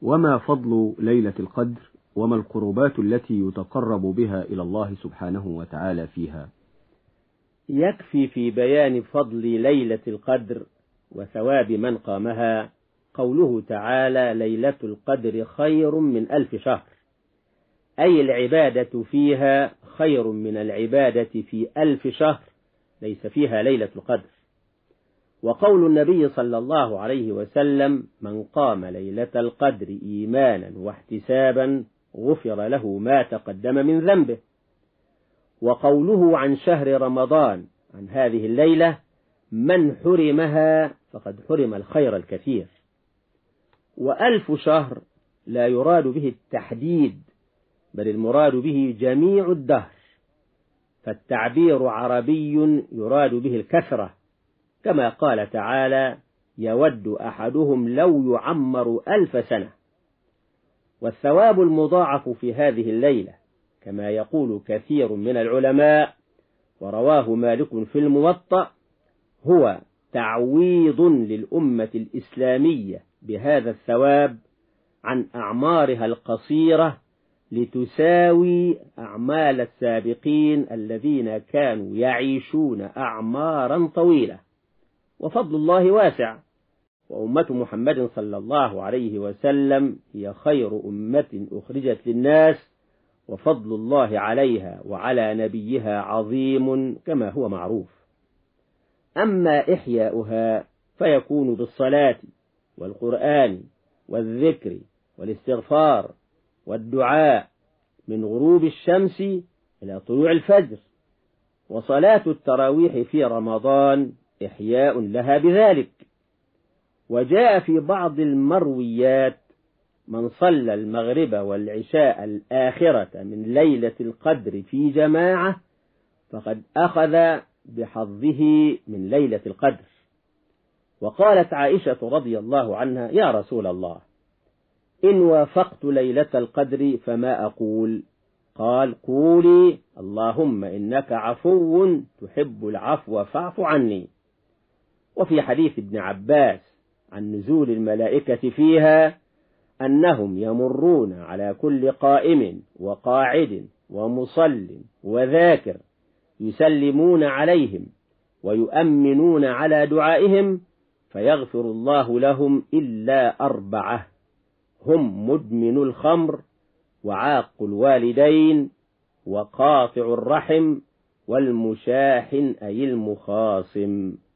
وما فضل ليلة القدر، وما القربات التي يتقرب بها إلى الله سبحانه وتعالى فيها؟ يكفي في بيان فضل ليلة القدر وثواب من قامها قوله تعالى: ليلة القدر خير من 1000 شهر، أي العبادة فيها خير من العبادة في 1000 شهر ليس فيها ليلة القدر. وقول النبي صلى الله عليه وسلم: من قام ليلة القدر إيمانا واحتسابا غفر له ما تقدم من ذنبه. وقوله عن شهر رمضان عن هذه الليلة: من حرمها فقد حرم الخير الكثير. و1000 شهر لا يراد به التحديد، بل المراد به جميع الدهر، فالتعبير عربي يراد به الكثرة، كما قال تعالى: يود أحدهم لو يعمر 1000 سنة. والثواب المضاعف في هذه الليلة كما يقول كثير من العلماء، ورواه مالك في الموطأ، هو تعويض للأمة الإسلامية بهذا الثواب عن أعمارها القصيرة لتساوي أعمال السابقين الذين كانوا يعيشون أعمارا طويلة. وفضل الله واسع، وأمة محمد صلى الله عليه وسلم هي خير أمة أخرجت للناس، وفضل الله عليها وعلى نبيها عظيم كما هو معروف. أما إحياؤها فيكون بالصلاة والقرآن والذكر والاستغفار والدعاء من غروب الشمس إلى طلوع الفجر. وصلاة التراويح في رمضان إحياء لها بذلك. وجاء في بعض المرويات: من صلى المغرب والعشاء الآخرة من ليلة القدر في جماعة فقد أخذ بحظه من ليلة القدر. وقالت عائشة رضي الله عنها: يا رسول الله، إن وافقت ليلة القدر فما أقول؟ قال: قولي: اللهم إنك عفو تحب العفو فاعف عني. وفي حديث ابن عباس عن نزول الملائكة فيها أنهم يمرون على كل قائم وقاعد ومصل وذاكر يسلمون عليهم ويؤمنون على دعائهم فيغفر الله لهم إلا 4: هم مدمن الخمر، وعاق الوالدين، وقاطع الرحم، والمشاحن أي المخاصم.